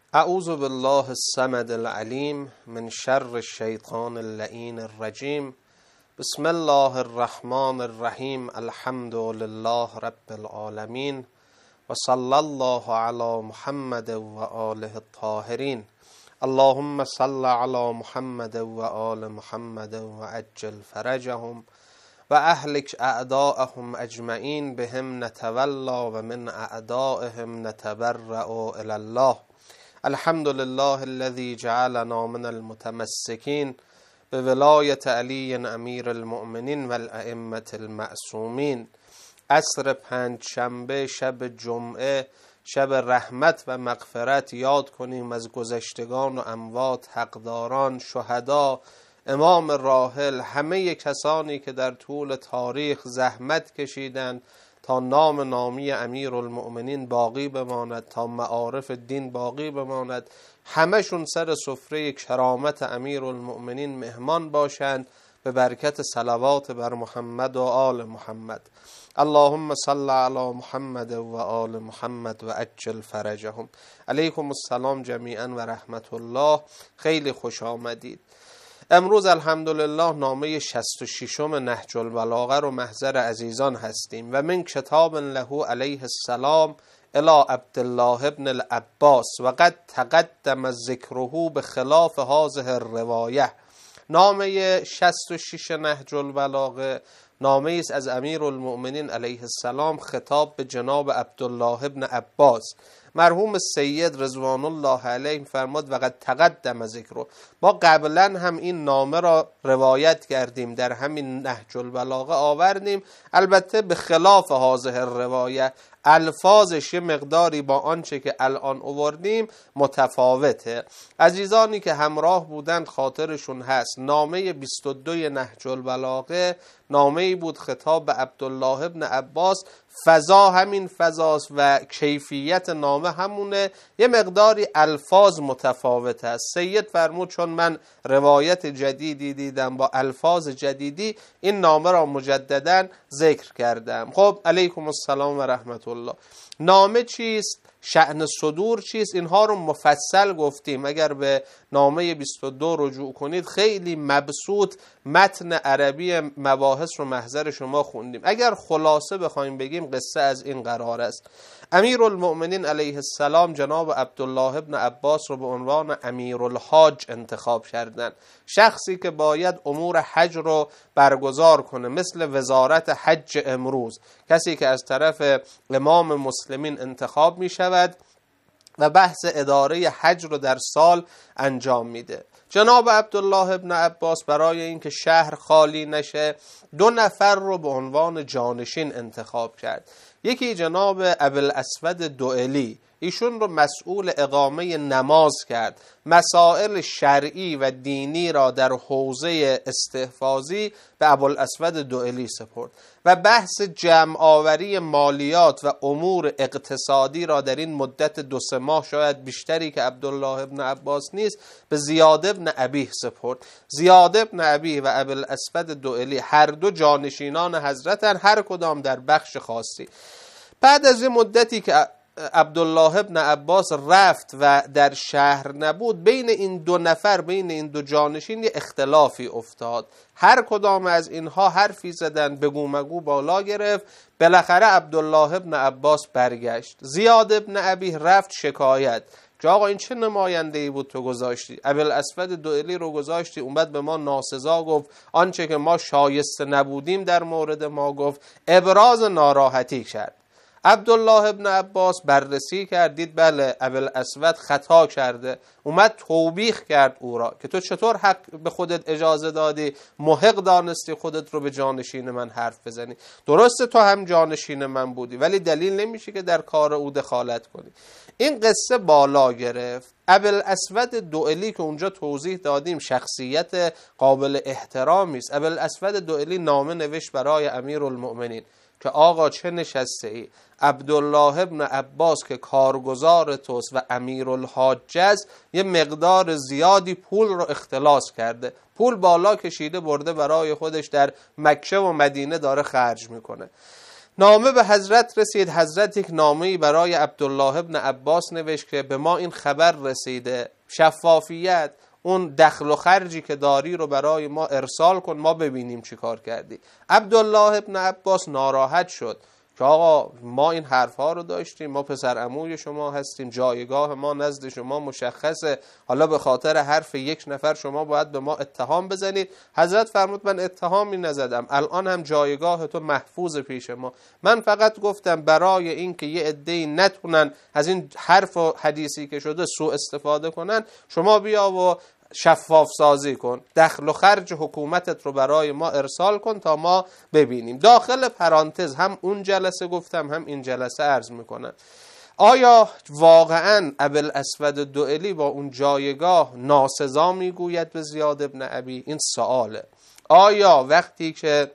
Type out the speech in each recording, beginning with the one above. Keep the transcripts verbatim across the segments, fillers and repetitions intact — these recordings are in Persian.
اعوذ بالله الصمد العلیم من شر الشیطان اللعین الرجیم. بسم الله الرحمن الرحیم. الحمد لله رب العالمین و صلی الله علی محمد و آله الطاهرین. اللهم صل علی محمد و آل محمد و عجل فرجهم و اهلک اعداءهم اجمعین بهم نتولا و من اعدائهم نتبرأ الی الله. الحمد لله الذي جعلنا من المتمسكين بولایت علی امیر المؤمنین و الائمة المعصومین. عصر پنج شنبه شب جمعه، شب رحمت و مغفرت، یاد کنیم از گذشتگان و اموات، حقداران، شهدا، امام راحل، همه کسانی که در طول تاریخ زحمت کشیدند تا نام نامی امیر المؤمنین باقی بماند، تا معارف دین باقی بماند. همشون سر سفره کرامت امیر المؤمنین مهمان باشند به برکت صلوات بر محمد و آل محمد. اللهم صل علی محمد و آل محمد و عجل فرجهم. علیکم السلام جمیعا و رحمت الله. خیلی خوش آمدید. امروز الحمدلله نامه شصت و ششم نهج البلاغه رو محضر عزیزان هستیم و من کتاب له علیه السلام الی عبدالله ابن العباس و قد تقدم ذکره به خلاف هذه الروایه. نامه شصت و شش نهج البلاغه نامه است از امیر المؤمنین علیه السلام خطاب به جناب عبدالله ابن عباس. مرحوم سید رضوان الله علیه فرمود و قد تقدم ذکر. ما قبلا هم این نامه را روایت کردیم، در همین نهج البلاغه آوردیم، البته به خلاف هذه الروایه، الفاظش یه مقداری با آنچه که الان آوردیم متفاوته. عزیزانی که همراه بودند خاطرشون هست نامه بیست و دو نهج البلاغه نامه‌ای بود خطاب به عبدالله ابن عباس. فضا همین فضاست و کیفیت نامه همونه، یه مقداری الفاظ متفاوت است. سید فرمود چون من روایت جدیدی دیدم با الفاظ جدیدی، این نامه را مجددا ذکر کردم. خب علیکم السلام و رحمت الله. نامه چیست؟ شأن صدور چیست؟ اینها رو مفصل گفتیم. اگر به نامه بیست و دو رجوع کنید خیلی مبسوط متن عربی مباحث رو محضر شما خوندیم. اگر خلاصه بخوایم بگیم قصه از این قرار است. امیر المؤمنین علیه السلام جناب عبدالله ابن عباس رو به عنوان امیر الحاج انتخاب کردند، شخصی که باید امور حج رو برگزار کنه، مثل وزارت حج امروز، کسی که از طرف امام مسلمین انتخاب می شود و بحث اداره حج رو در سال انجام میده. جناب عبدالله ابن عباس برای اینکه شهر خالی نشه دو نفر رو به عنوان جانشین انتخاب کرد. یکی جناب ابوالاسود دؤلی، ایشون رو مسئول اقامه نماز کرد، مسائل شرعی و دینی را در حوزه استحفاظی به ابوالاسود دؤلی سپرد و بحث جمع آوری مالیات و امور اقتصادی را در این مدت دو سه ماه شاید بیشتری که عبدالله ابن عباس نیست به زیاد ابن ابیه سپرد. زیاد ابن ابیه و ابوالاسود دؤلی هر دو جانشینان حضرتن، هر کدام در بخش خاصی. بعد از این مدتی که عبدالله ابن عباس رفت و در شهر نبود، بین این دو نفر، بین این دو جانشین یه اختلافی افتاد. هر کدام از اینها حرفی زدن، بگو مگو بالا گرفت. بالاخره عبدالله ابن عباس برگشت. زیاد ابن ابیه رفت شکایت که آقا این چه نماینده‌ای بود تو گذاشتی؟ ابوالاسود دؤلی رو گذاشتی، اومد به ما ناسزا گفت، آنچه که ما شایسته نبودیم در مورد ما گفت، ابراز ناراحتی کرد. عبدالله ابن عباس بررسی کرد، دید بله ابوالاسود خطا کرده، اومد توبیخ کرد او را که تو چطور حق به خودت اجازه دادی، محق دانستی خودت رو به جانشین من حرف بزنی. درسته تو هم جانشین من بودی ولی دلیل نمیشه که در کار او دخالت کنی. این قصه بالا گرفت. ابوالاسود دؤلی که اونجا توضیح دادیم شخصیت قابل احترامی است. ابوالاسود دؤلی نامه نوشت برای امیر المؤمنین که آقا چه نشسته ای؟ عبدالله ابن عباس که کارگزار توست و امیرالحاج است یه مقدار زیادی پول رو اختلاس کرده، پول بالا کشیده برده برای خودش در مکه و مدینه داره خرج میکنه. نامه به حضرت رسید. حضرت یک نامه‌ای برای عبدالله ابن عباس نوشت که به ما این خبر رسیده، شفافیت، اون دخل و خرجی که داری رو برای ما ارسال کن، ما ببینیم چی کار کردی. عبدالله ابن عباس ناراحت شد که آقا ما این حرفها رو داشتیم، ما پسر عموی شما هستیم، جایگاه ما نزد شما مشخصه، حالا به خاطر حرف یک نفر شما باید به ما اتهام بزنید. حضرت فرمود من اتهامی نزدم، الان هم جایگاه تو محفوظ پیش ما، من فقط گفتم برای این که یه عده‌ای نتونن از این حرف و حدیثی که شده سوء استفاده کنن، شما بیا و شفاف سازی کن، دخل و خرج حکومتت رو برای ما ارسال کن تا ما ببینیم. داخل پرانتز هم اون جلسه گفتم هم این جلسه عرض میکنم، آیا واقعا ابوالاسود دؤلی با اون جایگاه ناسزا میگوید به زیاد ابن ابی؟ این سواله. آیا وقتی که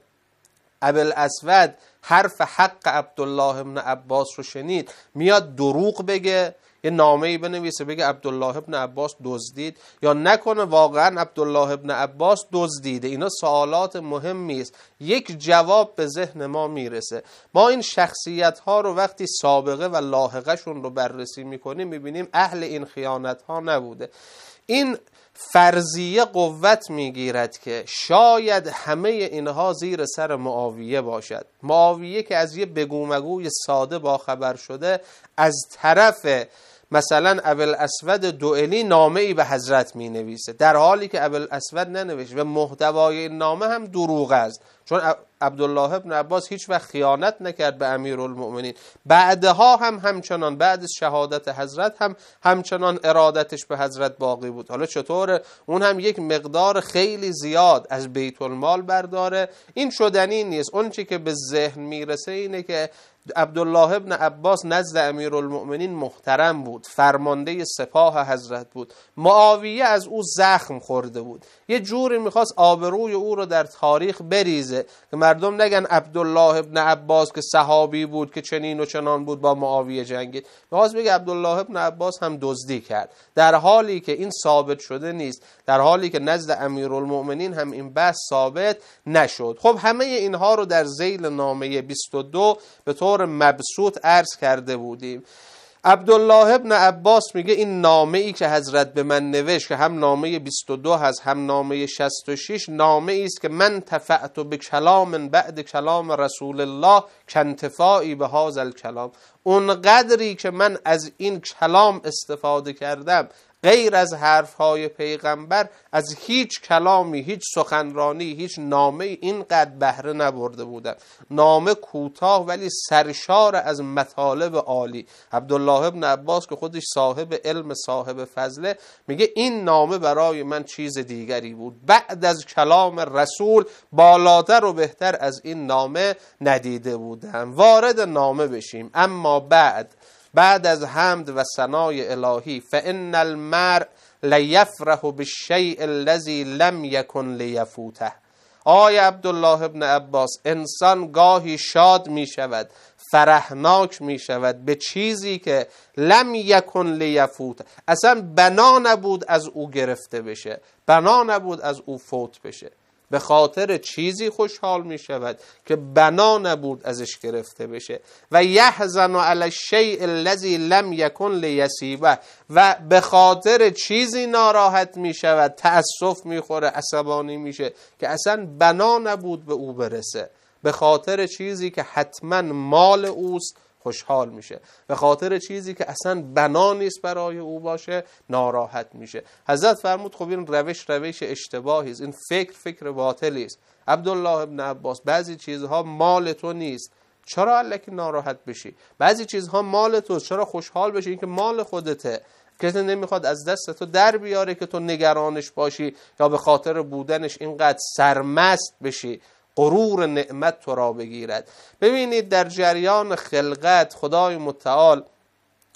ابوالاسود حرف حق عبدالله ابن عباس رو شنید میاد دروغ بگه، یه نامه‌ای بنویسه بگه عبدالله ابن عباس دزدید، یا نکنه واقعا عبدالله ابن عباس دزدیده؟ اینا سوالات مهمی است. یک جواب به ذهن ما میرسه. ما این شخصیت ها رو وقتی سابقه و لاحقه شون رو بررسی میکنیم میبینیم اهل این خیانت ها نبوده. این فرضیه قوت میگیرد که شاید همه اینها زیر سر معاویه باشد. معاویه که از یه بگو مگوی ساده با خبر شده، از طرف مثلا ابوالاسود دؤلی نامه‌ای به حضرت می نویسه، در حالی که ابوالاسود ننوشت و محتوای این نامه هم دروغ است، چون عبدالله ابن عباس هیچ وقت خیانت نکرد به امیرالمؤمنین. بعدها هم همچنان، بعد از شهادت حضرت هم همچنان ارادتش به حضرت باقی بود. حالا چطور اون هم یک مقدار خیلی زیاد از بیت المال برداره؟ این شدنی نیست. اون چی که به ذهن میرسه اینه که عبدالله ابن عباس نزد امیرالمؤمنین محترم بود، فرمانده سپاه حضرت بود. معاویه از او زخم خورده بود، یه جوری میخواست آبروی او رو در تاریخ بریزه که مردم نگن عبدالله ابن عباس که صحابی بود که چنین و چنان بود با معاویه جنگید. میخواست بگه عبدالله ابن عباس هم دزدی کرد، در حالی که این ثابت شده نیست، در حالی که نزد امیرالمؤمنین هم این بحث ثابت نشد. خب همه اینها رو در ذیل نامه بیست و دو به طور مبسوط عرض کرده بودیم. عبدالله ابن عباس میگه این نامه ای که حضرت به من نوشت، که هم نامه بیست و دو هست هم نامه شصت و شش، نامه ای است که من تفعت به کلام بعد کلام رسول الله کنتفاعی به هذا الکلام، اون قدری که من از این کلام استفاده کردم غیر از حرفهای پیغمبر از هیچ کلامی، هیچ سخنرانی، هیچ نامه اینقدر بهره نبرده بودم. نامه کوتاه ولی سرشار از مطالب عالی. عبدالله ابن عباس که خودش صاحب علم، صاحب فضله، میگه این نامه برای من چیز دیگری بود، بعد از کلام رسول بالاتر و بهتر از این نامه ندیده بودم. وارد نامه بشیم. اما بعد بعد از حمد و ثنای الهی، فإن المرء لیفرح بالشیء الذی لم یکن لیفوته. آی عبدالله ابن عباس، انسان گاهی شاد می شود، فرحناک می شود به چیزی که لم یکن لیفوته، اصلا بنا نبود از او گرفته بشه، بنا نبود از او فوت بشه. به خاطر چیزی خوشحال می شود که بنا نبود ازش گرفته بشه. و یحزن علی الشیء الذی لم یکن لیصیبه، و به خاطر چیزی ناراحت می شود، تأسف می خوره، عصبانی میشه که اصلا بنا نبود به او برسه. به خاطر چیزی که حتما مال اوست خوشحال میشه، به خاطر چیزی که اصلا بنا نیست برای او باشه ناراحت میشه. حضرت فرمود خب این روش روش اشتباهی است، این فکر فکر باطلی است. عبدالله ابن عباس، بعضی چیزها مال تو نیست، چرا الکی ناراحت بشی؟ بعضی چیزها مال تو، چرا خوشحال بشی؟ این که مال خودته، کسی نمیخواد از دست تو در بیاره که تو نگرانش باشی یا به خاطر بودنش اینقدر سرمست بشی، غرور نعمت تو را بگیرد. ببینید در جریان خلقت خدای متعال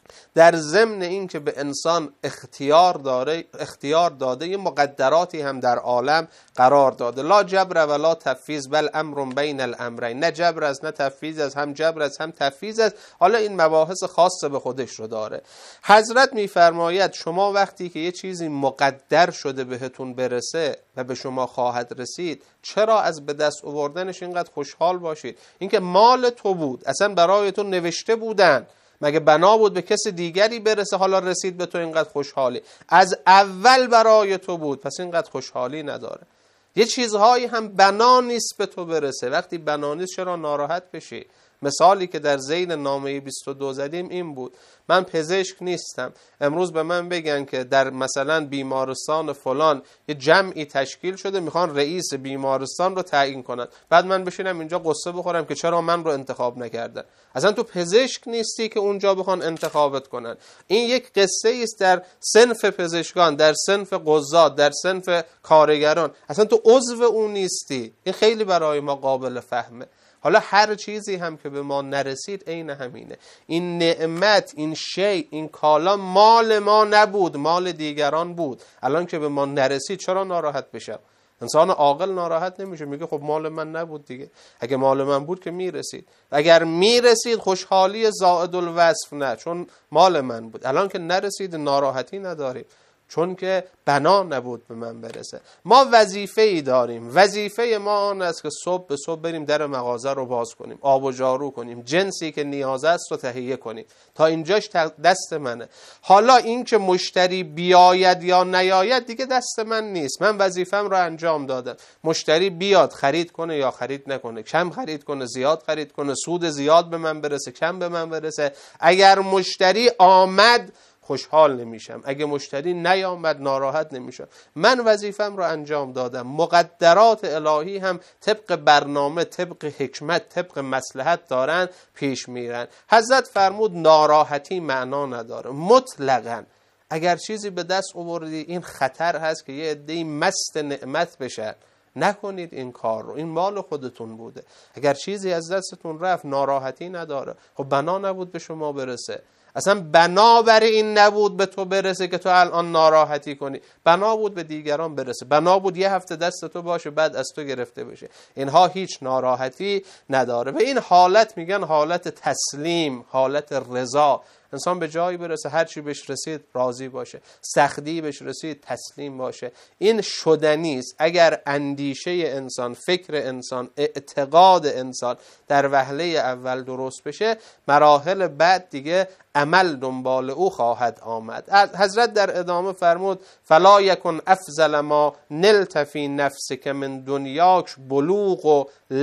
در ضمن این که به انسان اختیار داره اختیار داده یه مقدراتی هم در عالم قرار داده. لا جبر ولا تفویض بل امر بین الامرین، نه جبر است نه تفویض است، هم جبر است هم تفویض است. حالا این مباحث خاص به خودش رو داره. حضرت میفرماید شما وقتی که یه چیزی مقدر شده بهتون برسه و به شما خواهد رسید، چرا از به دست آوردنش اینقدر خوشحال باشید؟ اینکه مال تو بود، اصلا برای تو نوشته بودن، مگه بنا بود به کسی دیگری برسه حالا رسید به تو اینقدر خوشحالی؟ از اول برای تو بود، پس اینقدر خوشحالی نداره. یه چیزهایی هم بنا نیست به تو برسه، وقتی بنا نیست چرا ناراحت بشی؟ مثالی که در ذیل نامه بیست و دو زدیم این بود. من پزشک نیستم، امروز به من بگن که در مثلا بیمارستان فلان یه جمعی تشکیل شده میخوان رئیس بیمارستان رو تعیین کنن، بعد من بشینم اینجا قصه بخورم که چرا من رو انتخاب نکردن؟ اصلا تو پزشک نیستی که اونجا بخوان انتخابت کنن. این یک قصه است در صنف پزشکان، در صنف قضات، در صنف کارگران، اصلا تو عضو اون نیستی. این خیلی برای ما قابل فهمه. حالا هر چیزی هم که به ما نرسید عین همینه. این نعمت، این شی، این کالا مال ما نبود، مال دیگران بود. الان که به ما نرسید چرا ناراحت بشم؟ انسان عاقل ناراحت نمیشه، میگه خب مال من نبود دیگه. اگه مال من بود که میرسید. اگر میرسید خوشحالی زائد الوصف نه، چون مال من بود. الان که نرسید ناراحتی نداریم، چون که بنا نبود به من برسه. ما وظیفه ای داریم. وظیفه ما آن است که صبح به صبح بریم در مغازه رو باز کنیم، آب و جارو کنیم، جنسی که نیاز است رو تهیه کنیم. تا اینجاش دست منه. حالا این که مشتری بیاید یا نیاید دیگه دست من نیست. من وظیفم رو انجام دادم. مشتری بیاد خرید کنه یا خرید نکنه، کم خرید کنه زیاد خرید کنه، سود زیاد به من برسه کم به من برسه. اگر مشتری آمد خوشحال نمیشم، اگه مشتری نیامد ناراحت نمیشم. من وظیفم رو انجام دادم. مقدرات الهی هم طبق برنامه، طبق حکمت، طبق مصلحت دارن پیش میرن. حضرت فرمود ناراحتی معنا نداره مطلقاً. اگر چیزی به دست آوردی این خطر هست که یه عده‌ای مست نعمت بشن. نکنید این کار رو، این مال خودتون بوده. اگر چیزی از دستتون رفت ناراحتی نداره. خب بنا نبود به شما برسه، اصلا بنا بر این نبود به تو برسه که تو الان ناراحتی کنی، بنا بود به دیگران برسه، بنا بود یه هفته دست تو باشه بعد از تو گرفته بشه. اینها هیچ ناراحتی نداره. به این حالت میگن حالت تسلیم، حالت رضا. انسان به جایی برسه هر چی بهش رسید راضی باشه، سختی بهش رسید تسلیم باشه. این شدنی است. اگر اندیشه انسان، فکر انسان، اعتقاد انسان در وهله اول درست بشه، مراحل بعد دیگه عمل دنبال او خواهد آمد. حضرت در ادامه فرمود فلا یکن افضل ما نلت فی نفسک من دنیاک بلوغ و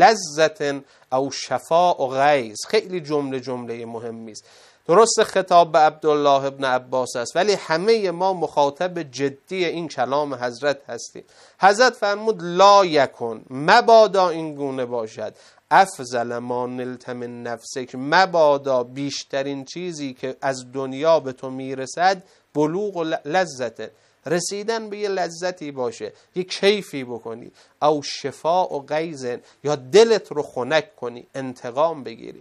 لذت او شفاء و غیظ. خیلی جمله جمله مهمی است. درست خطاب به عبدالله ابن عباس است، ولی همه ما مخاطب جدی این کلام حضرت هستیم. حضرت فرمود لا یکن، مبادا این گونه باشد، افضل ما نلت من نفسک، مبادا بیشترین چیزی که از دنیا به تو میرسد بلوغ و لذت، رسیدن به یه لذتی باشه، یه کیفی بکنی، او شفاء و غیظ، یا دلت رو خنک کنی، انتقام بگیری.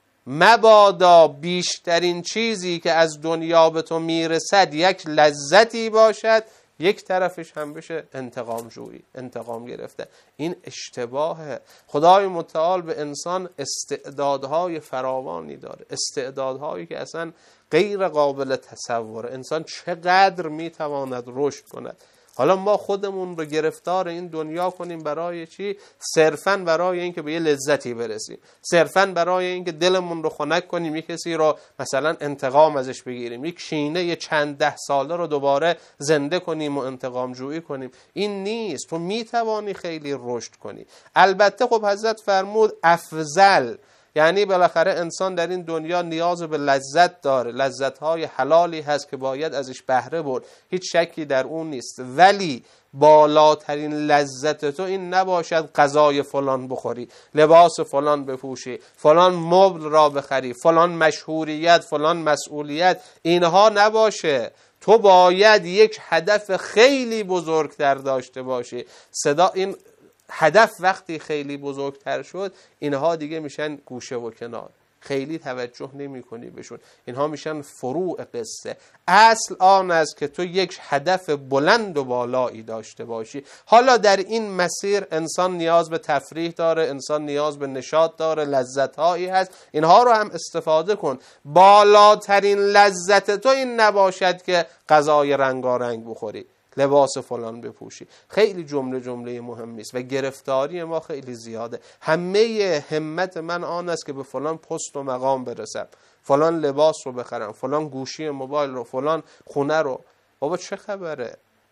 مبادا بیشترین چیزی که از دنیا به تو میرسد یک لذتی باشد، یک طرفش هم بشه انتقام جویی، انتقام گرفته. این اشتباهه. خدای متعال به انسان استعدادهای فراوانی داره، استعدادهایی که اصلا غیر قابل تصوره. انسان چقدر میتواند رشد کند. حالا ما خودمون رو گرفتار این دنیا کنیم برای چی؟ صرفاً برای اینکه به یه لذتی برسیم، صرفاً برای اینکه دلمون رو خنک کنیم، یک کسی رو مثلا انتقام ازش بگیریم، یک کینه یه چند ده ساله رو دوباره زنده کنیم و انتقام جویی کنیم. این نیست. تو میتوانی خیلی رشد کنی. البته خب حضرت فرمود افضل، یعنی بالاخره انسان در این دنیا نیاز به لذت داره، لذت‌های حلالی هست که باید ازش بهره برد، هیچ شکی در اون نیست. ولی بالاترین لذت تو این نباشد غذای فلان بخوری، لباس فلان بپوشی، فلان مبل را بخری، فلان مشهوریت، فلان مسئولیت، اینها نباشه. تو باید یک هدف خیلی بزرگتر داشته باشی. صدا این هدف وقتی خیلی بزرگتر شد اینها دیگه میشن گوشه و کنار. خیلی توجه نمی کنی بهشون. اینها میشن فروع قصه. اصل آن است که تو یک هدف بلند و بالایی داشته باشی. حالا در این مسیر انسان نیاز به تفریح داره، انسان نیاز به نشاط داره، لذت‌هایی هست، اینها رو هم استفاده کن. بالاترین لذت تو این نباشد که غذای رنگارنگ بخوری، لباس فلان بپوشی. خیلی جمله جمله مهمی است و گرفتاری ما خیلی زیاده. همه همت من آن است که به فلان پست و مقام برسم، فلان لباس رو بخرم، فلان گوشی موبایل رو، فلان خونه رو. بابا چه خبره؟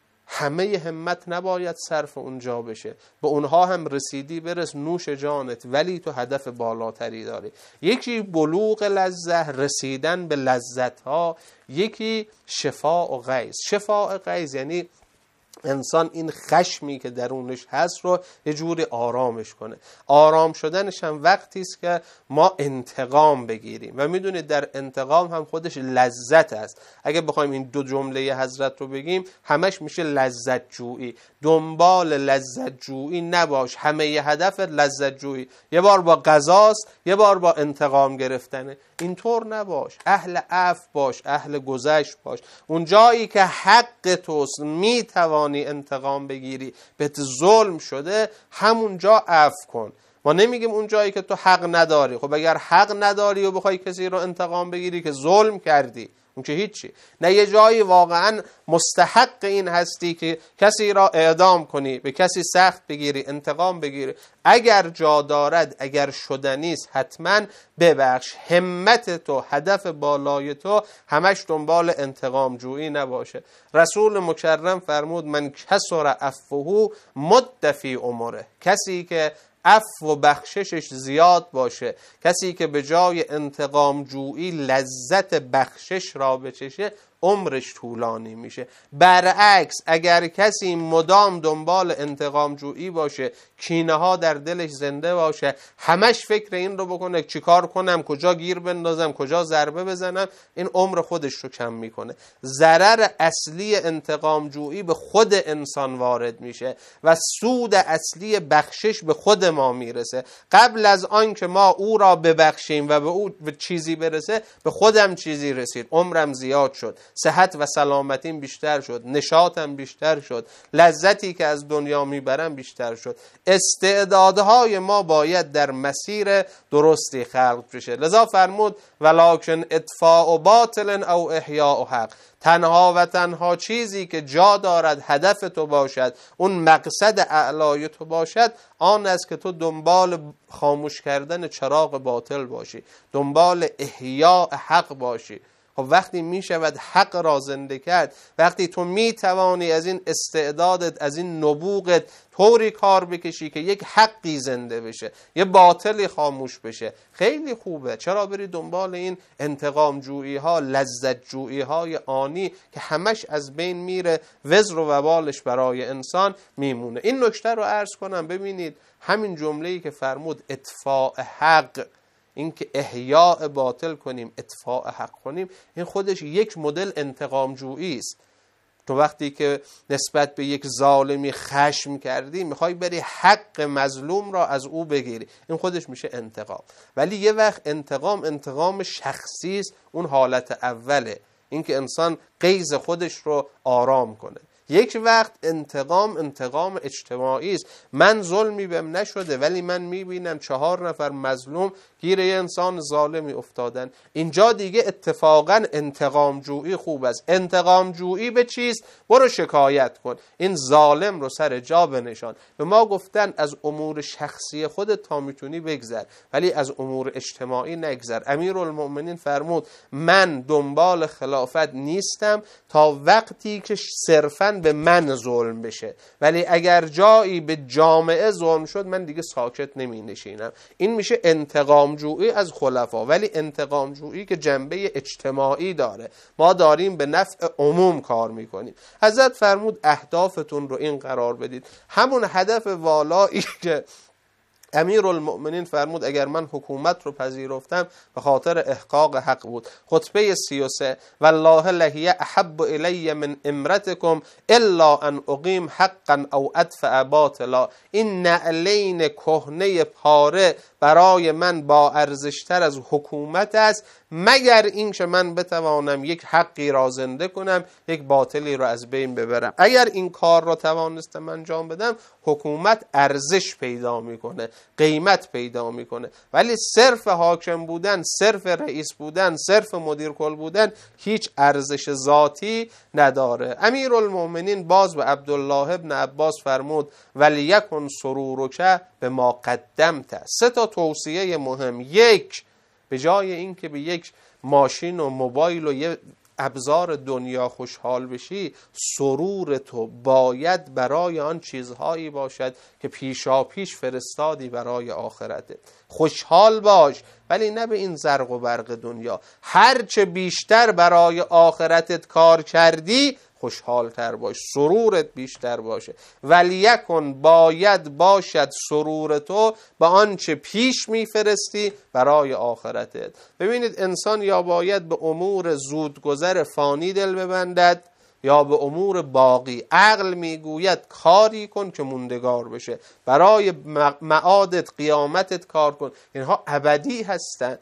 همه همت نباید صرف اونجا بشه. به اونها هم رسیدی برس نوش جانت، ولی تو هدف بالاتری داری. یکی بلوغ لذت، رسیدن به لذت ها، یکی شفاء و غیظ. شفاء و غیظ یعنی انسان این خشمی که درونش هست رو یه جوری آرامش کنه. آرام شدنش هم وقتی است که ما انتقام بگیریم و میدونید در انتقام هم خودش لذت است. اگه بخوایم این دو جمله حضرت رو بگیم همش میشه لذت جویی. دنبال لذت جویی نباش، همه ی هدف لذت جویی. یه بار با غذاست، یه بار با انتقام گرفتنه. اینطور نباش. اهل عفو باش، اهل گذشت باش. اون جایی که حق توست میتوانی انتقام بگیری، بهت ظلم شده، همونجا عفو کن. ما نمیگیم اون جایی که تو حق نداری. خب اگر حق نداری و بخوای کسی رو انتقام بگیری که ظلم کردی، اون که هیچی. نه یه جایی واقعا مستحق این هستی که کسی را اعدام کنی، به کسی سخت بگیری، انتقام بگیری. اگر جا دارد، اگر شدنی است، حتما ببخش. همت تو، هدف بالای تو همش دنبال انتقام جویی نباشه. رسول مکرم فرمود من کسر عفوه مد فی عمره. کسی که عفو و بخششش زیاد باشه، کسی که به جای انتقام جویی لذت بخشش را بچشه، عمرش طولانی میشه. برعکس اگر کسی مدام دنبال انتقام جویی باشه، کینه ها در دلش زنده باشه، همش فکر این رو بکنه چیکار کنم، کجا گیر بندازم، کجا ضربه بزنم، این عمر خودش رو کم میکنه. ضرر اصلی انتقام جویی به خود انسان وارد میشه و سود اصلی بخشش به خود ما میرسه. قبل از آن که ما او را ببخشیم و به او به چیزی برسه، به خودم چیزی رسید، عمرم زیاد شد، صحت و سلامتیم بیشتر شد، نشاطم بیشتر شد، لذتی که از دنیا میبرم بیشتر شد. استعدادهای ما باید در مسیر درستی خلق بشه. لذا فرمود ولکن اطفاء و باطل او احیاء و حق. تنها و تنها چیزی که جا دارد هدف تو باشد، اون مقصد اعلای تو باشد، آن است که تو دنبال خاموش کردن چراغ باطل باشی، دنبال احیاء حق باشی. خب وقتی می شود حق را زنده کرد، وقتی تو می توانی از این استعدادت، از این نبوغت طوری کار بکشی که یک حقی زنده بشه، یه باطلی خاموش بشه، خیلی خوبه. چرا بری دنبال این انتقام جویی ها، لذت جویی های آنی که همش از بین میره، وزر و وبالش برای انسان میمونه. این نکته رو عرض کنم. ببینید همین جمله‌ای که فرمود اطفاء حق، این که احیاء باطل کنیم، اطفاء حق کنیم، این خودش یک مدل انتقام جویی است. تو وقتی که نسبت به یک ظالمی خشم کردی، میخوای بری حق مظلوم را از او بگیری، این خودش میشه انتقام. ولی یه وقت انتقام انتقام شخصی است، اون حالت اوله، این که انسان غیظ خودش رو آرام کنه. یک وقت انتقام انتقام اجتماعی است. من ظلمی بهم نشده ولی من میبینم چهار نفر مظلوم گیر یه انسان ظالمی افتادن. اینجا دیگه اتفاقا انتقام جویی خوب است. انتقام جویی به چیست؟ برو شکایت کن، این ظالم رو سر جا بنشان. به ما گفتن از امور شخصی خودت تا میتونی بگذر، ولی از امور اجتماعی نگذر. امیرالمؤمنین فرمود من دنبال خلافت نیستم تا وقتی که صرفاً به من ظلم بشه، ولی اگر جایی به جامعه ظلم شد من دیگه ساکت نمی نشینم. این میشه انتقام جویی از خلفا، ولی انتقام جویی که جنبه اجتماعی داره. ما داریم به نفع عموم کار میکنیم. حضرت فرمود اهدافتون رو این قرار بدید، همون هدف والایی که امیرالمؤمنین فرمود اگر من حکومت رو پذیرفتم به خاطر احقاق حق بود. خطبه سی و سه والله لهی احب الی من امرتکم الا ان اقیم حقا او ادفع باطلا. این نعلین کهنه پاره برای من با ارزشتر از حکومت است، مگر اینکه من بتوانم یک حقی را زنده کنم، یک باطلی را از بین ببرم. اگر این کار را توانستم انجام بدم، حکومت ارزش پیدا میکنه، قیمت پیدا میکنه. ولی صرف حاکم بودن، صرف رئیس بودن، صرف مدیر کل بودن هیچ ارزش ذاتی نداره. امیرالمؤمنین باز به عبدالله ابن عباس فرمود ولیکن سرورک به ما قدمت. سه تا توصیه مهم. یک، به جای اینکه به یک ماشین و موبایل و یه ابزار دنیا خوشحال بشی، سرور تو باید برای آن چیزهایی باشد که پیشا پیش فرستادی برای آخرته. خوشحال باش، ولی نه به این زرق و برق دنیا. هرچه بیشتر برای آخرتت کار کردی خوشحال تر باش، سرورت بیشتر باشه. ولیکن باید باشد سرور تو به آنچه پیش میفرستی برای آخرتت. ببینید انسان یا باید به امور زودگذر فانی دل ببندد یا به امور باقی. عقل میگوید کاری کن که موندگار بشه، برای معادت قیامتت کار کن. اینها ابدی هستند.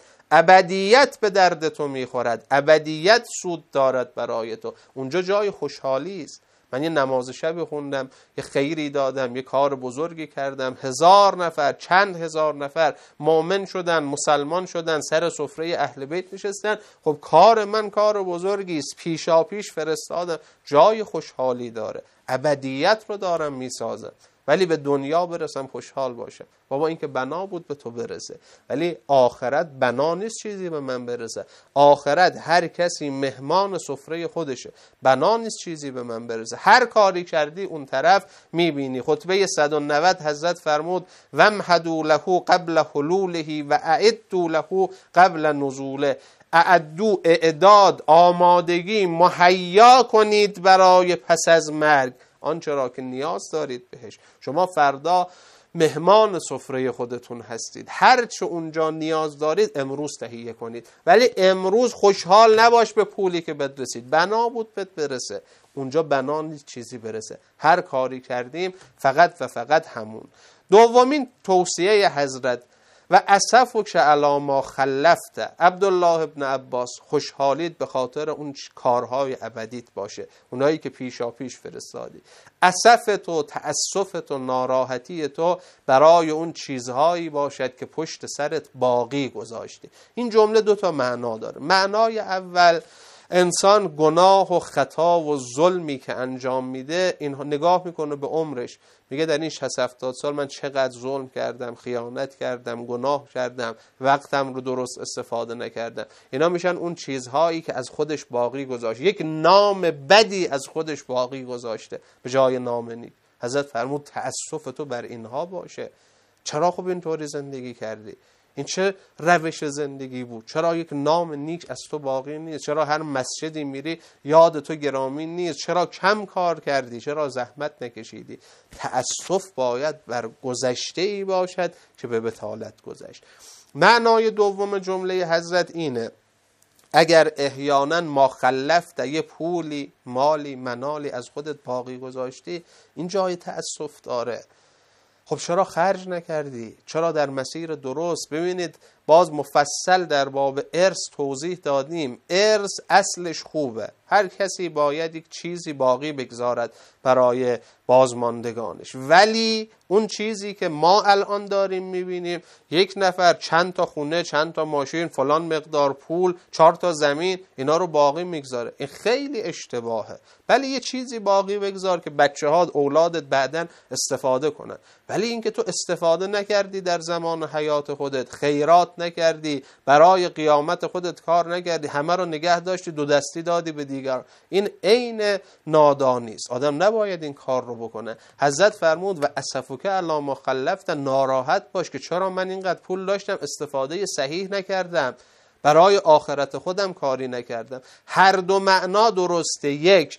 ابدیت به درد تو میخورد، ابدیت سود دارد برای تو. اونجا جای خوشحالی است. من یه نماز شب خوندم، یه خیری دادم، یه کار بزرگی کردم، هزار نفر، چند هزار نفر مؤمن شدن، مسلمان شدن، سر سفره اهل بیت نشستن. خب کار من کار بزرگی است، پیشا پیش فرستادم. جای خوشحالی داره، ابدیت رو دارم میسازم. ولی به دنیا برسم خوشحال باشم. بابا این که بنا بود به تو برسه، ولی آخرت بنا نیست چیزی به من برسه. آخرت هر کسی مهمان سفره خودشه، بنا نیست چیزی به من برسه. هر کاری کردی اون طرف میبینی. خطبه صد و نود حضرت فرمود ومهدوا له قبل حلوله و اعدوا له قبل نزوله. اعدو، اعداد، آمادگی، مهیا کنید برای پس از مرگ آنچه را که نیاز دارید بهش. شما فردا مهمان سفره خودتون هستید، هر چه اونجا نیاز دارید امروز تهیه کنید. ولی امروز خوشحال نباش به پولی که بهت رسید، بنا بود بهت برسه. اونجا بنا نیست چیزی برسه. هر کاری کردیم فقط و فقط همون. دومین توصیه حضرت و اسفک علی ما خلفت. عبدالله ابن عباس خوشحالید به خاطر اون کارهای ابدیت باشه، اونایی که پیشا پیش فرستادی. اسف تو، تأسف تو، ناراحتی تو برای اون چیزهایی باشد که پشت سرت باقی گذاشتی. این جمله دو تا معنا داره. معنای اول، انسان گناه و خطا و ظلمی که انجام میده، این نگاه میکنه به عمرش، میگه در این شصت هفتاد سال من چقدر ظلم کردم، خیانت کردم، گناه کردم، وقتم رو درست استفاده نکردم. اینا میشن اون چیزهایی که از خودش باقی گذاشت. یک نام بدی از خودش باقی گذاشته به جای نام نیک. حضرت فرمود تأسف تو بر اینها باشه. چرا خب اینطوری زندگی کردی؟ این چه روش زندگی بود؟ چرا یک نام نیک از تو باقی نیست؟ چرا هر مسجدی میری یاد تو گرامی نیست؟ چرا کم کار کردی؟ چرا زحمت نکشیدی؟ تأسف باید بر گذشته ای باشد که به بطالت گذشت. معنای دوم جمله حضرت اینه اگر احیانا ما خلفت، یه پولی، مالی، منالی از خودت باقی گذاشتی، این جای تأسف داره. خب چرا خرج نکردی؟ چرا در مسیر درست؟ ببینید باز مفصل در باب ارث توضیح دادیم. ارث اصلش خوبه، هر کسی باید یک چیزی باقی بگذارد برای بازماندگانش. ولی اون چیزی که ما الان داریم میبینیم، یک نفر چند تا خونه، چند تا ماشین، فلان مقدار پول، چهار تا زمین، اینا رو باقی میگذاره. این خیلی اشتباهه. ولی یه چیزی باقی بگذار که بچه ها، اولادت بعدن استفاده کنن. ولی اینکه تو استفاده نکردی در زمان حیات خودت، خیرات نکردی، برای قیامت خودت کار نکردی، همه رو نگه داشتی، دو دستی دادی به دیگر، این عین نادانی است. آدم نباید این کار رو بکنه. حضرت فرمود و اسفک علی ما خلفت، ناراحت باش که چرا من اینقدر پول داشتم استفاده صحیح نکردم، برای آخرت خودم کاری نکردم. هر دو معنا درسته. یک،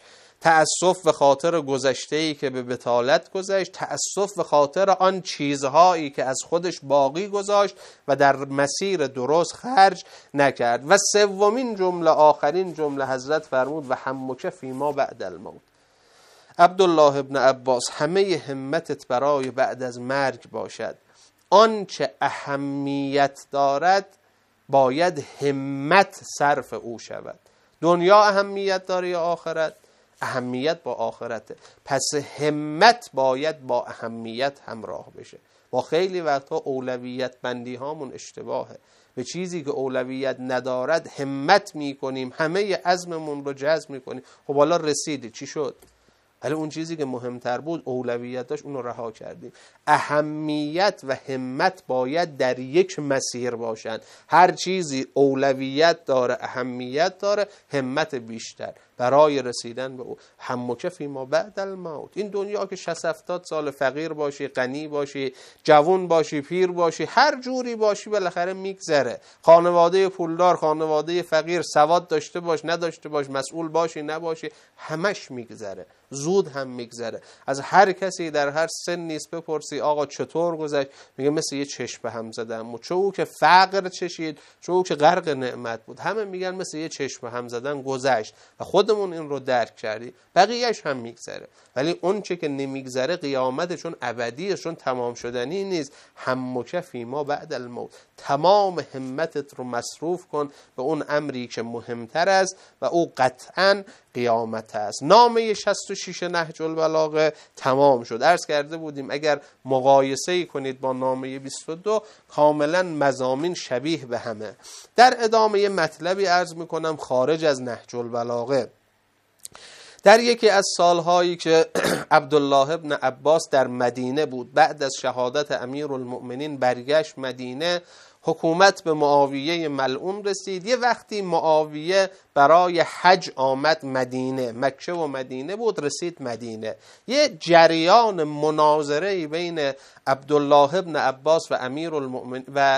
تأسف به خاطر گذشته‌ای که به بطالت گذشت، تأسف به خاطر آن چیزهایی که از خودش باقی گذاشت و در مسیر درست خرج نکرد. و سومین جمله، آخرین جمله، حضرت فرمود و همک فیما بعد الموت. عبدالله ابن عباس، همه همتت برای بعد از مرگ باشد. آنچه اهمیت دارد باید همت صرف او شود. دنیا اهمیت داره یا آخرت؟ اهمیت با آخرته. پس همت باید با اهمیت همراه بشه. با خیلی وقتا اولویت بندی هامون اشتباهه. به چیزی که اولویت ندارد همت میکنیم، همه عزممون رو جذب میکنیم. خب حالا رسیدی، چی شد؟ ولی اون چیزی که مهمتر بود، اولویت داشت، اون رو رها کردیم. اهمیت و همت باید در یک مسیر باشند. هر چیزی اولویت داره، اهمیت داره، همت بیشتر برای رسیدن به او. همک فیما بعد الموت. این دنیا که شصت هفتاد سال فقیر باشی، غنی باشی، جوان باشی، پیر باشی، هر جوری باشی، بالاخره میگذره. خانواده پولدار، خانواده فقیر، سواد داشته باش، نداشته باش، مسئول باشی، نباشی، همش میگذره، زود هم میگذره. از هر کسی در هر سن نیست بپرسی آقا چطور گذشت، میگه مثل یه چشم به هم زدن. چه او که فقر چشید، چه او که غرق نعمت بود، همه میگن مثل یه چشم به هم زدن گذشت و خودمون این رو درک کردی. بقیهش هم میگذره، ولی اون چه که نمیگذره قیامت، چون ابدیه، چون تمام شدنی نیست. همک فیما بعد الموت. تمام همتت رو مصروف کن به اون امری که مهمتر است و او قطعاً قیامت است. نامه شصت و شش نهج البلاغه تمام شد. عرض کرده بودیم اگر مقایسه کنید با نامه بیست و دو، کاملا مضامین شبیه به همه. در ادامه مطلبی عرض میکنم خارج از نهج البلاغه. در یکی از سالهایی که عبدالله ابن عباس در مدینه بود، بعد از شهادت امیرالمؤمنین برگشت مدینه، حکومت به معاویه ملعون رسید. یه وقتی معاویه برای حج آمد مدینه، مکه و مدینه بود، رسید مدینه. یه جریان مناظره بین عبدالله ابن عباس و امیرالمؤمنین و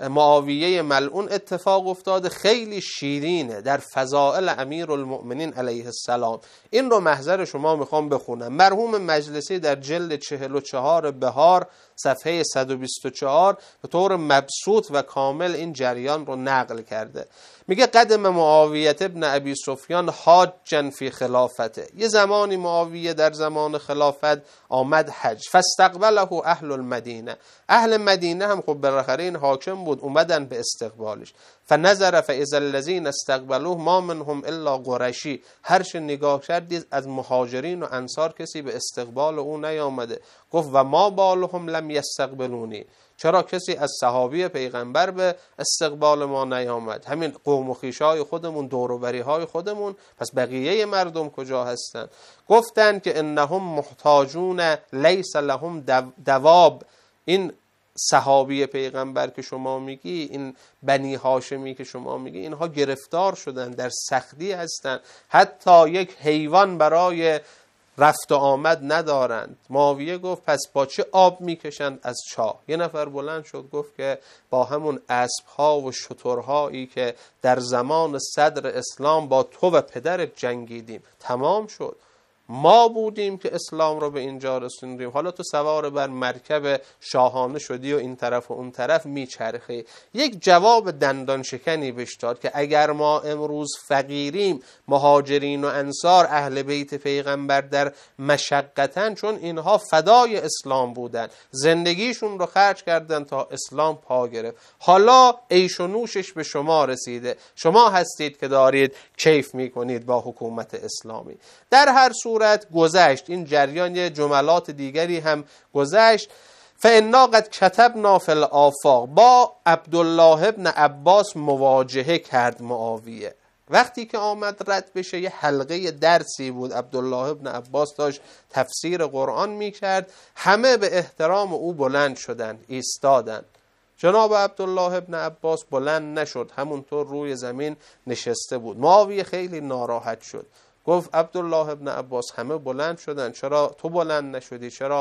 معاویه ملعون اتفاق افتاد. خیلی شیرینه، در فضائل امیرالمؤمنین علیه السلام. این رو محضر شما میخوام بخونم. مرحوم مجلسی در جلد چهل و چهار بهار صفحه صد و بیست و چهار به طور مبسوط و کامل این جریان رو نقل کرده. میگه قدم معاویه ابن ابی سفیان حاجا فی خلافته. یه زمانی معاویه در زمان خلافت آمد حج. فاستقبله اهل المدینه. اهل مدینه هم خب بالاخره این حاکم بود، اومدن به استقبالش. فنظر فاذا الذین استقبلوه ما منهم الا قرشی. هرچه نگاه کردید از مهاجرین و انصار کسی به استقبال او نیامده. گفت و ما بالهم لم یستقبلونی. چرا کسی از صحابی پیغمبر به استقبال ما نیامد؟ همین قوم و خویشای خودمون، دور و بری های خودمون، پس بقیه مردم کجا هستن؟ گفتن که انهم محتاجون لیس لهم دواب. این صحابی پیغمبر که شما میگی، این بنی هاشمی که شما میگی، اینها گرفتار شدن، در سختی هستن، حتی یک حیوان برای رفت و آمد ندارند. معاویه گفت پس با چه آب میکشند از چاه؟ یه نفر بلند شد گفت که با همون اسبها و شترهایی که در زمان صدر اسلام با تو و پدرت جنگیدیم. تمام شد. ما بودیم که اسلام رو به اینجا رسوندیم، حالا تو سوار بر مرکب شاهانه شدی و این طرف و اون طرف میچرخی. یک جواب دندان شکنی بهش داد که اگر ما امروز فقیریم، مهاجرین و انصار اهل بیت پیغمبر در مشقتن، چون اینها فدای اسلام بودن، زندگیشون رو خرج کردن تا اسلام پا گرفت. حالا عیش و نوشش به شما رسیده، شما هستید که دارید کیف میکنید با حکومت اسلامی. در هر صورت گذشت این جریان. یه جملات دیگری هم گذشت. فانا قد کتبنا فی الآفاق. با عبدالله ابن عباس مواجهه کرد معاویه. وقتی که آمد رد بشه، یه حلقه درسی بود، عبدالله ابن عباس داشت تفسیر قرآن میکرد. همه به احترام او بلند شدن، ایستادن. جناب عبدالله ابن عباس بلند نشد، همونطور روی زمین نشسته بود. معاویه خیلی ناراحت شد، گفت عبدالله ابن عباس همه بلند شدن، چرا تو بلند نشدی؟ چرا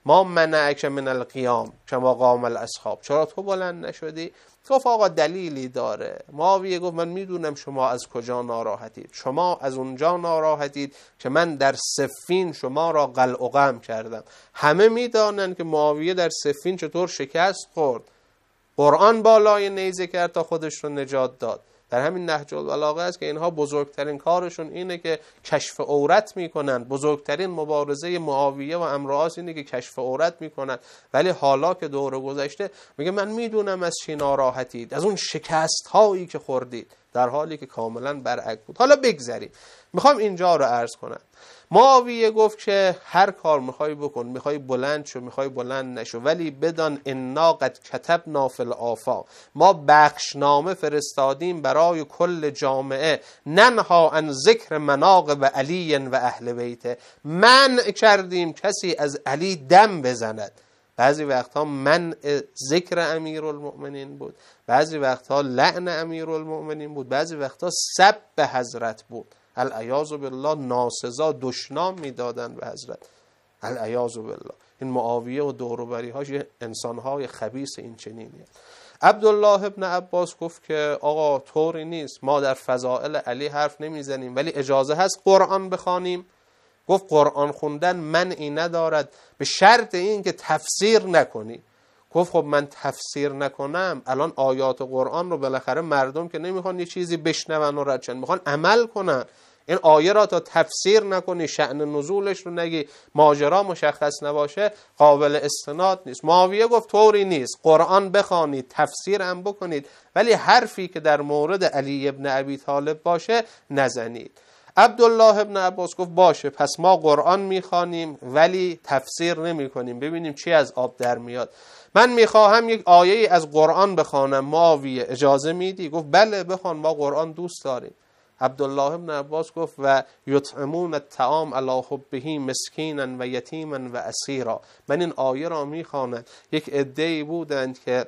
ما منعک من القیام کما قام الاصحاب، چرا تو بلند نشدی؟ گفت آقا دلیلی داره. معاویه گفت من میدونم شما از کجا ناراحتید، شما از اونجا ناراحتید که من در صفین شما را قلع و قم کردم. همه میدانن که معاویه در صفین چطور شکست خورد، قرآن بالای نیزه کرد تا خودش رو نجات داد. در همین نهج البلاغه است که اینها بزرگترین کارشون اینه که کشف عورت میکنن. بزرگترین مبارزه معاویه و امرآس اینه که کشف عورت میکنن. ولی حالا که دوره گذشته میگه من میدونم از چی ناراحتید، از اون شکست هایی که خوردید، در حالی که کاملا برعکس بود. حالا بگذریم، میخوام اینجا رو عرض کنم. معاویه گفت که هر کار میخوای بکن، میخوای بلند شو، میخوای بلند نشو، ولی بدان انا قد کتبنا فی الآفاق، ما بخشنامه فرستادیم برای کل جامعه، ننها عن ذکر مناقب علی و اهل بیته، منع کردیم کسی از علی دم بزند. بعضی وقتها منع ذکر امیرالمؤمنین بود، بعضی وقتها لعن امیرالمؤمنین بود، بعضی وقتها سب به حضرت بود. العیاذ بالله، ناسزا دشنام میدادن به حضرت. العیاذ بالله. این معاویه و دوروبری‌هاش انسان‌های خبیث این چنینیه. عبدالله ابن عباس گفت که آقا طوری نیست، ما در فضائل علی حرف نمیزنیم، ولی اجازه هست قرآن بخوانیم؟ گفت قرآن خوندن منعی ندارد، به شرط این که تفسیر نکنی. گفت خب من تفسیر نکنم، الان آیات قرآن رو بالاخره مردم که نمیخوان یه چیزی بشنون و ردشن، میخوان عمل کنن. این آیه را تا تفسیر نکنی، شأن نزولش رو نگی، ماجرا مشخص نباشه، قابل استناد نیست. معاویه گفت طوری نیست، قرآن بخوانید، تفسیر هم بکنید، ولی حرفی که در مورد علی ابن ابی طالب باشه نزنید. عبدالله ابن عباس گفت باشه، پس ما قرآن میخوانیم ولی تفسیر نمی کنیم، ببینیم چی از آب در میاد. من میخواهم یک آیه از قرآن بخوانم، معاویه اجازه میدی؟ گفت بله بخوان، ما قرآن دوست داریم. عبدالله ابن عباس گفت و یطعمون الطعام علی حبه مسکینا و یتیما و اسیرا. من این آیه را میخوانم، یک عده‌ای بودند که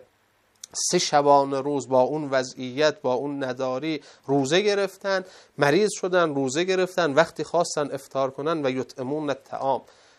سه شبانه روز با اون وضعیت، با اون نداری روزه گرفتن، مریض شدن، روزه گرفتن، وقتی خواستن افطار کنن و یطعمون الطعام،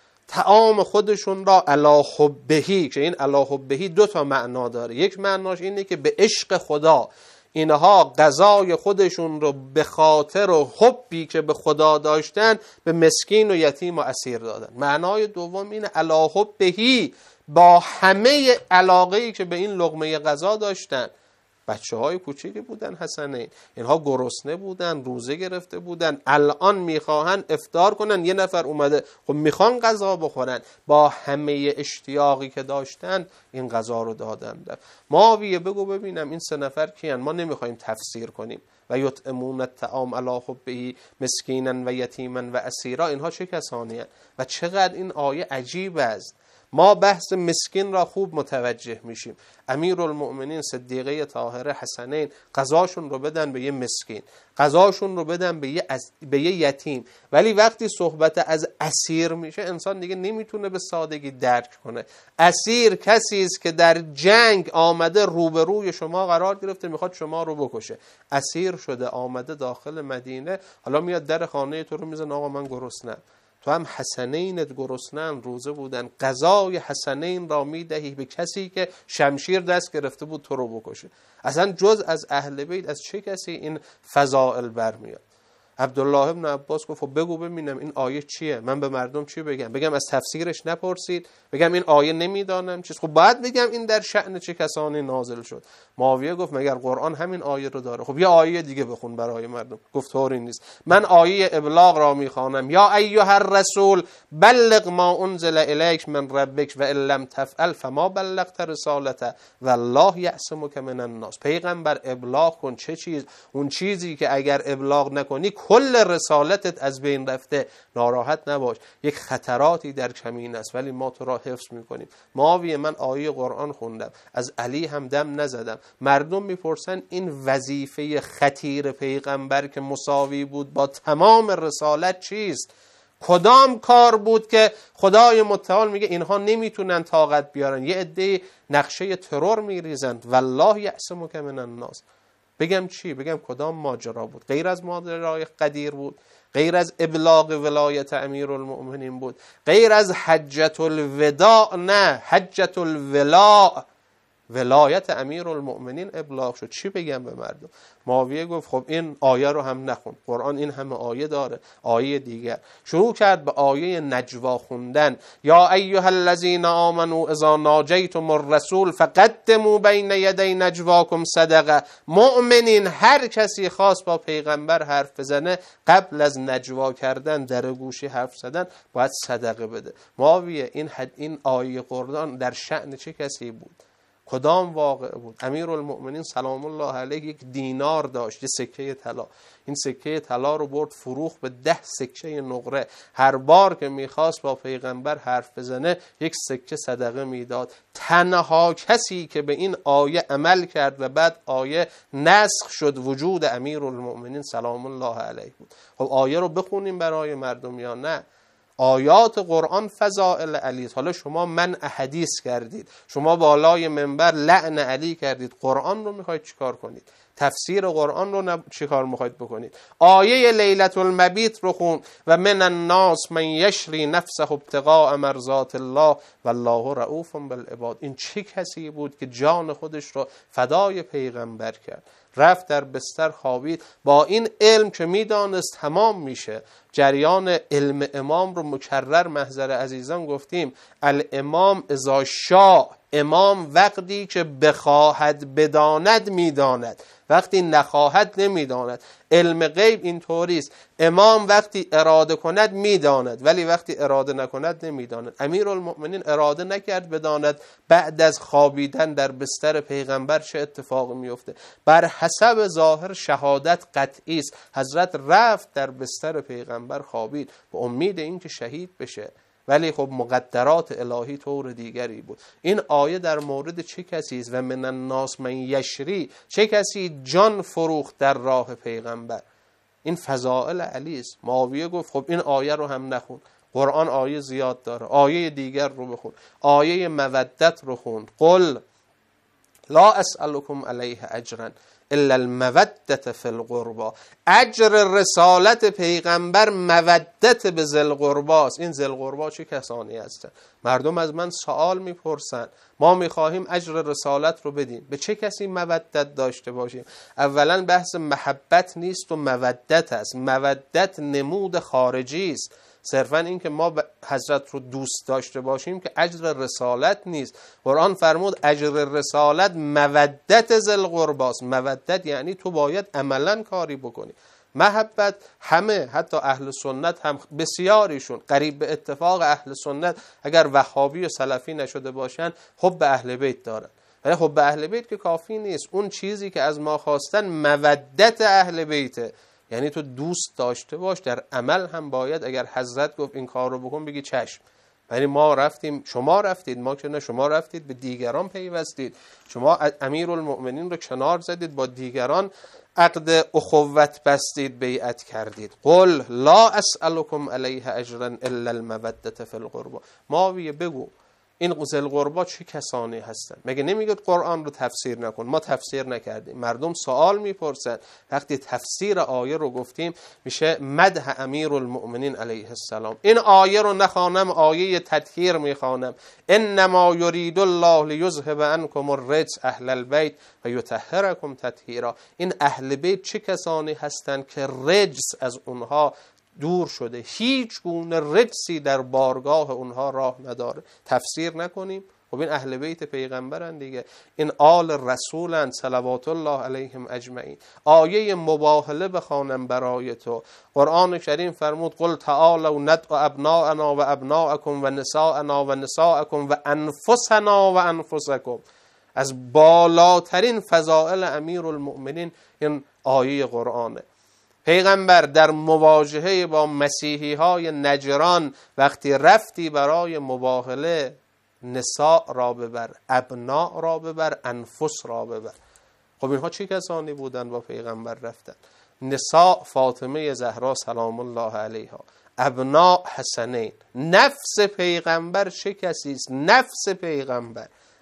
طعام خودشون را علی حبهی، که این علی حبهی دو تا معنا داره. یک معناش اینه که به عشق خدا اینها غذای خودشون رو به خاطر و حبی که به خدا داشتن به مسکین و یتیم و اسیر دادن. معنای دوم اینه علی حبهی، با همه علاقه‌ای که به این لقمه غذا داشتن. بچه های کوچیکی بودن حسنین، اینها گرسنه بودن، روزه گرفته بودن، الان میخواهن افطار کنن، یه نفر اومده خب میخوان غذا بخورن، با همه اشتیاقی که داشتن این غذا رو دادن. معاویه بگو ببینم این سه نفر کیان؟ ما نمیخوایم تفسیر کنیم. و یطعمون الطعام علی حبه مسکینا و یتیما و اسیرا، اینها چه کسانی هستند و چقدر این آیه عجیب است. ما بحث مسکین را خوب متوجه میشیم. امیرالمؤمنین صدیقه طاهره حسنین غذاشون رو بدن به یه مسکین، غذاشون رو بدن به یه, از... به یه یتیم، ولی وقتی صحبت از اسیر میشه انسان دیگه نمیتونه به سادگی درک کنه. اسیر کسی است که در جنگ آمده روبروی شما قرار گرفته، میخواد شما رو بکشه، اسیر شده آمده داخل مدینه، حالا میاد در خانه تو رو میزنه آقا من گرسنه‌ام. تو هم حسنینت گرسنه‌اند، روزه بودن، غذای حسنین را میدهی به کسی که شمشیر دست گرفته بود تو رو بکشه. اصلا جز از اهل بیت از چه کسی این فضائل برمیاد؟ عبدالله ابن عباس گفت بگو ببینم این آیه چیه، من به مردم چی بگم؟ بگم از تفسیرش نپرسید؟ بگم این آیه نمیدانم چیست؟ خب باید بگم این در شأن چه کسانی نازل شد. معاویه گفت مگر قرآن همین آیه رو داره؟ خب یه آیه دیگه بخون برای مردم. گفت طوری نیست، من آیه ابلاغ را میخوانم، یا ایها الرسول بلغ ما انزل الیک من ربک و ان لم تفعل فما بلغت رسالته والله یعصمک من الناس. پیغمبر ابلاغ کن. چه چیز؟ اون چیزی که اگر ابلاغ نکنی کل رسالتت از بین رفته. ناراحت نباش، یک خطراتی در کمین است ولی ما تو را حفظ میکنیم. معاویه من آیه قرآن خوندم، از علی هم دم نزدم. مردم میپرسن این وظیفه خطیر پیغمبر که مساوی بود با تمام رسالت چیست؟ کدام کار بود که خدای متعال میگه اینها نمیتونن طاقت بیارن؟ یه عده نقشه ترور میریزند. والله یعصمک من الناس. بگم چی؟ بگم کدام ماجرا بود؟ غیر از ماجرای قدیر بود؟ غیر از ابلاغ ولایت امیرالمؤمنین بود، غیر از حجة الوداع نه، حجة الولاء، ولایت امیرالمؤمنین ابلاغ شد. چی بگم به مردم؟ معاویه گفت خب این آیه رو هم نخون، قرآن این همه آیه داره. آیه دیگر شروع کرد به آیه نجوا خوندن. یا ایها الذین آمنوا اذا ناجیتم الرسول فقدموا بین یدی نجواکم صدقه. مؤمنین، هر کسی خواست با پیغمبر حرف بزنه قبل از نجوا کردن، در گوشی حرف زدن، باید صدقه بده. معاویه این حد این آیه قرآن در شأن چه کسی بود؟ کدام واقع بود؟ امیرالمؤمنین سلام الله علیه یک دینار داشت، یک سکه طلا. این سکه طلا رو برد فروخت به ده سکه نقره. هر بار که میخواست با پیغمبر حرف بزنه یک سکه صدقه میداد. تنها کسی که به این آیه عمل کرد و بعد آیه نسخ شد وجود امیرالمؤمنین سلام الله علیه بود. خب آیه رو بخونیم برای مردم یا نه؟ آیات قرآن فضائل علی. حالا شما منع حدیث کردید، شما بالای منبر لعن علی کردید، قرآن رو میخواید چیکار کنید؟ تفسیر قرآن رو چیکار میخواید بکنید؟ آیه لیلة المبیت رو خون و من الناس من یشری نفسه ابتغاء مرضات الله والله رؤوف بالعباد. این چه کسی بود که جان خودش رو فدای پیغمبر کرد؟ رفت در بستر خوابید با این علم که میدانست تمام میشه. جریان علم امام رو مکرر محضر عزیزان گفتیم. الامام اذا شاء، امام وقتی که بخواهد بداند میداند، وقتی نخواهد نمیداند. علم غیب این طوریست، امام وقتی اراده کند میداند ولی وقتی اراده نکند نمیداند. امیرالمؤمنین اراده نکرد بداند بعد از خوابیدن در بستر پیغمبر چه اتفاقی میفته. بر حسب ظاهر شهادت قطعی است. حضرت رفت در بستر پیغمبر خوابید به امید اینکه شهید بشه، ولی خب مقدرات الهی طور دیگری بود. این آیه در مورد چه کسی است؟ و من الناس من یشری، چه کسی جان فروخت در راه پیغمبر؟ این فضائل علی است. معاویه گفت خب این آیه رو هم نخون، قرآن آیه زیاد داره، آیه دیگر رو بخون. آیه مودت رو خوند. قل لا اسألكم علیه اجرا الا المودت فی القربا. اجر رسالت پیغمبر مودت به ذی القربا است. این ذی القربا چه کسانی هستند؟ مردم از من سوال میپرسن، ما میخواهیم اجر رسالت رو بدیم، به چه کسی مودت داشته باشیم؟ اولا بحث محبت نیست و مودت است. مودت نمود خارجی است. صرفا این که ما حضرت رو دوست داشته باشیم که اجر رسالت نیست. قرآن فرمود اجر رسالت مودت ذی القربا است. مودت یعنی تو باید عملا کاری بکنی. محبت همه، حتی اهل سنت هم بسیاریشون قریب به اتفاق اهل سنت اگر وهابی و سلفی نشده باشن حب اهل بیت دارن، ولی حب اهل بیت که کافی نیست. اون چیزی که از ما خواستن مودت اهل بیته، یعنی تو دوست داشته باش، در عمل هم باید اگر حضرت گفت این کار رو بکن بگی چشم. یعنی ما رفتیم، شما رفتید، ما که نه، شما رفتید به دیگران پیوستید، شما امیرالمؤمنین رو کنار زدید، با دیگران عقد اخوت بستید، بیعت کردید. قل لا اسألكم علیه اجرا الا المودة فی القربا. معاویه بگو این ذی القربا چه کسانی هستند؟ مگه نمیگید قرآن رو تفسیر نکن؟ ما تفسیر نکردیم، مردم سوال میپرسن. وقتی تفسیر آیه رو گفتیم میشه مدح امیرالمؤمنین علیه السلام. این آیه رو نخوانم آیه تطهیر میخوانم. انما یرید الله لیذهب عنکم الرجس اهل البیت و یطهرکم تطهیرا. این اهل بیت چه کسانی هستند که رجس از اونها دور شده، هیچ گونه رجسی در بارگاه اونها راه نداره؟ تفسیر نکنیم؟ خب این اهل بیت پیغمبرن دیگه، این آل رسولن صلوات الله علیهم اجمعین. آیه مباهله بخوانم برای تو. قرآن کریم فرمود قل تعالوا ندعو ابناءنا و ابناءکم و نساءنا و نساءکم و انفسنا و انفسکم. از بالاترین فضائل امیرالمؤمنین این آیه قرآنه. پیغمبر در مواجهه با مسیحی های نجران وقتی رفتی برای مباهله، نساء را ببر، ابناء را ببر، انفس را ببر. خب اینها چه کسانی بودن با پیغمبر رفتن؟ نساء فاطمه زهرا سلام الله علیها، ابناء حسنین. نفس پیغمبر چه کسی است؟ نفس پیغمبر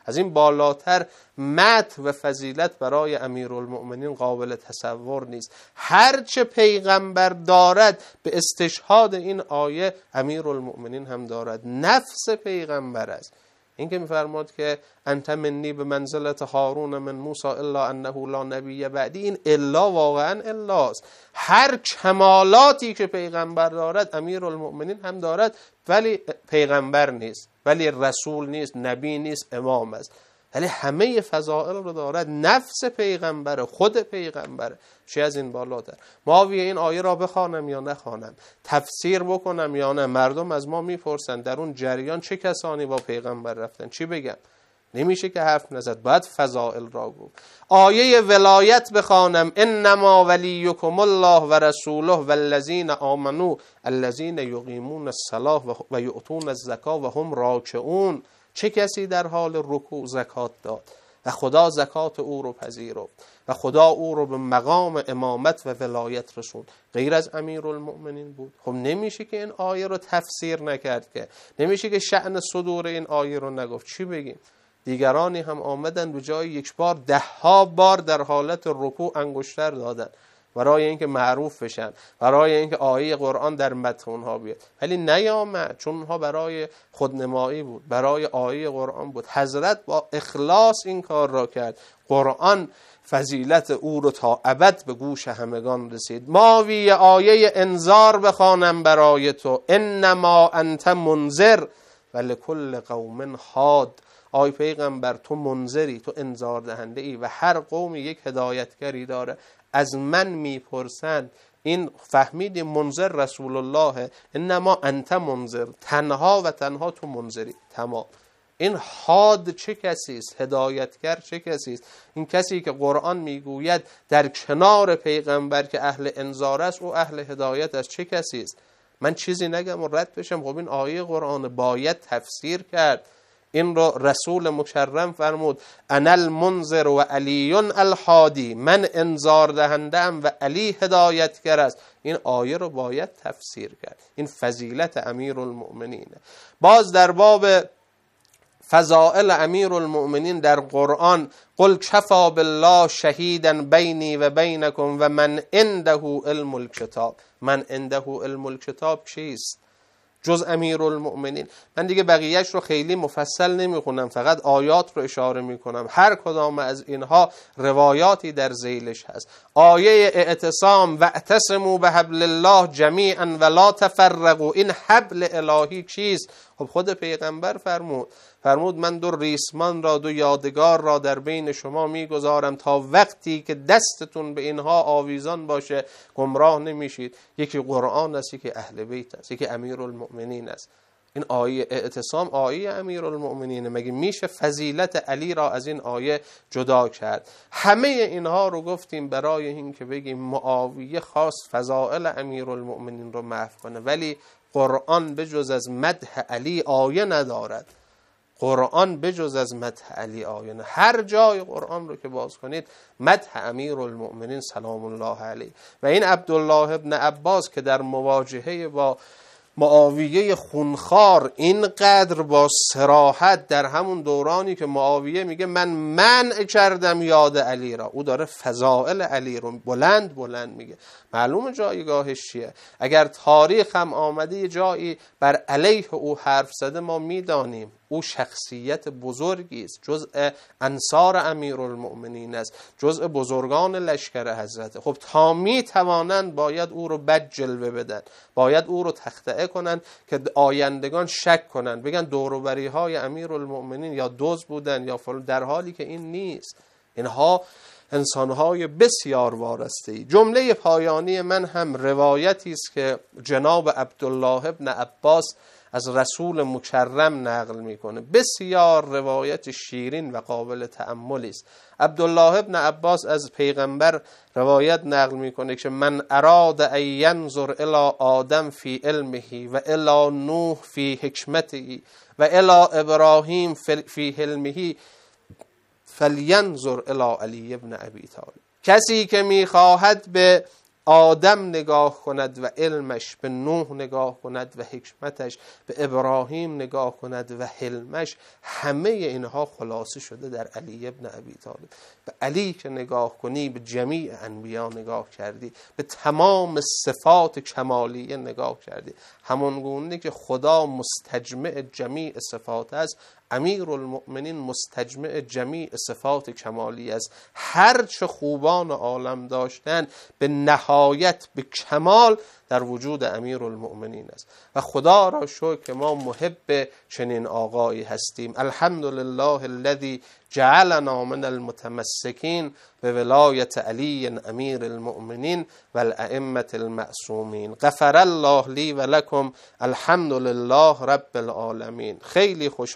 از این بالاتر مدح و فضیلت برای امیرالمؤمنین قابل تصور نیست. هرچه پیغمبر دارد به استشهاد این آیه امیرالمؤمنین هم دارد. نفس پیغمبر است. این که میفرماد که انت منی به منزلت هارون من موسی الا انه لا نبی بعدی، این الا واقعا الاست. هر کمالاتی که پیغمبر دارد امیرالمؤمنین هم دارد، ولی پیغمبر نیست، ولی رسول نیست، نبی نیست، امام است، ولی همه فضائل رو دارد. نفس پیغمبر، خود پیغمبر. چه از این بالاتر؟ معاویه این آیه را بخوانم یا نخوانم، تفسیر بکنم یا نه؟ مردم از ما میپرسن در اون جریان چه کسانی با پیغمبر رفتن، چی بگم؟ نمیشه که حرف نزد، باید فضائل را گفت. آیه ولایت بخوانم، انما ولیکم الله و رسوله والذین آمنوا الذین یقیمون الصلاة و یؤتون الزکاة و هم راکعون. چه کسی در حال رکوع زکات داد و خدا زکات او رو پذیرفت و خدا او رو به مقام امامت و ولایت رسوند؟ غیر از امیرالمؤمنین بود. خب نمیشه که این آیه رو تفسیر نکرد، که نمیشه که شأن صدور این آیه رو نگفت. چی بگیم؟ دیگرانی هم آمدن به جای یک بار ده ها بار در حالت رکوع انگشتر دادن برای اینکه معروف بشن، برای اینکه آیه قرآن در مدح اونها بیاد، ولی نیامد، چون اونها برای خودنمایی بود، برای آیه قرآن بود. حضرت با اخلاص این کار را کرد. قرآن فضیلت او رو تا ابد به گوش همگان رسید. معاویه آیه انذار بخوانم برای تو، انما انت منذر ولکل قوم هاد. آی پیغمبر تو منذری، تو انذار دهنده ای و هر قومی یک هدایتگری داره. از من میپرسند، این فهمید منذر رسول الله، انما انت منذر، تنها و تنها تو منذری. تمام. این حاد چه کسی است؟ هدایتگر چه کسی است؟ این کسی که قرآن میگوید در کنار پیغمبر که اهل انذار است او اهل هدایت است. چه کسی است؟ من چیزی نگم و رد بشم. خب این آیه قرآن باید تفسیر کرد. این رو رسول مکرم فرمود، انا المنذر و علی الحادی، من انذار دهندم و علی هدایتگر است. این آیه رو باید تفسیر کرد. این فضیلت امیرالمؤمنین. باز در باب فضائل امیرالمؤمنین در قرآن، قل کفی بالله شهیدا بینی و بینکم و من عنده علم الکتاب. من عنده علم الکتاب چیست جز امیرالمؤمنین؟ من دیگه بقیهش رو خیلی مفصل نمیخونم، فقط آیات رو اشاره میکنم. هر کدام از اینها روایاتی در ذیلش هست. آیه اعتصام، واعتصموا بحبل الله جمیعا ولا تفرقوا، این حبل الهی چیست؟ خب خود پیغمبر فرمود فرمود من دو ریسمان را، دو یادگار را در بین شما میگذارم تا وقتی که دستتون به اینها آویزان باشه گمراه نمیشید. یکی قرآن است، یکی اهل بیت است، یکی امیرالمؤمنین است. این آیه اعتصام آیه امیرالمؤمنین. مگه میشه فضیلت علی را از این آیه جدا کرد؟ همه اینها رو گفتیم برای این که بگیم معاویه خواست فضائل امیرالمؤمنین رو محو کنه، ولی قرآن بجز از مدح علی آیه ندارد. قرآن بجز از مدح علی آیه نه. هر جای قرآن رو که باز کنید مدح امیرالمؤمنین سلام الله علیه. و این عبدالله ابن عباس که در مواجهه با معاویه خونخوار اینقدر با صراحت در همون دورانی که معاویه میگه من منع کردم یاد علی را، او داره فضائل علی رو بلند بلند میگه. معلوم جایگاهش چیه. اگر تاریخ هم آمده یه جایی بر علیه او حرف زده ما میدانیم او شخصیت بزرگی است، جزء انصار امیرالمؤمنین است، جزء بزرگان لشکر حضرت. خب تا می توانند باید او رو بد جلوه بدن، باید او رو تخطئه کنند که آیندگان شک کنند، بگن دوروبری های امیرالمؤمنین یا دزد بودن یا فلان، در حالی که این نیست. اینها انسانهای بسیار وارسته‌ای. جمله پایانی من هم روایتی است که جناب عبدالله ابن عباس از رسول مکرم نقل میکنه. بسیار روایت شیرین و قابل تأملی است. عبدالله ابن عباس از پیغمبر روایت نقل میکنه که من اراد ان ینظر الی آدم فی علمه و الی نوح فی حکمته و الی ابراهیم فی حلمه فلینظر الی علی ابن ابی طالب. کسی که میخواهد به آدم نگاه کند و علمش، به نوح نگاه کند و حکمتش، به ابراهیم نگاه کند و حلمش، همه اینها خلاصه شده در علی ابن ابی طالب. به علی که نگاه کنی به جمیع انبیا نگاه کردی، به تمام صفات کمالیه نگاه کردی. همون گونه که خدا مستجمع جمیع صفات است، امیرالمؤمنین مستجمع جمیع صفات کمالی است. هر چه خوبان عالم داشتن به نهایت به کمال در وجود امیرالمؤمنین است و خدا را شکر که ما محب چنین آقایی هستیم. الحمدلله الذی جعلنا من المتمسکین به ولایت علی امیر المؤمنین و الائمه المعصومین. غفر الله لی و لکم. الحمدلله رب العالمین. خیلی خوش